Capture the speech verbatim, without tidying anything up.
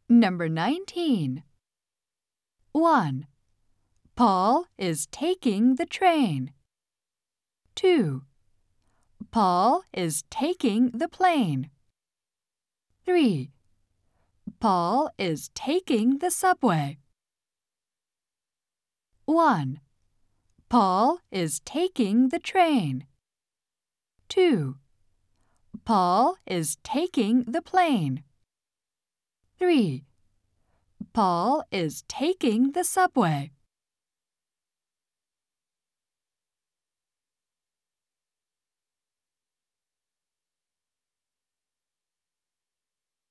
Number nineteen. one. Paul is taking the train. two. Paul is taking the plane. three. Paul is taking the subway. one. Paul is taking the train. two. Paul is taking the plane. three. Paul is taking the subway.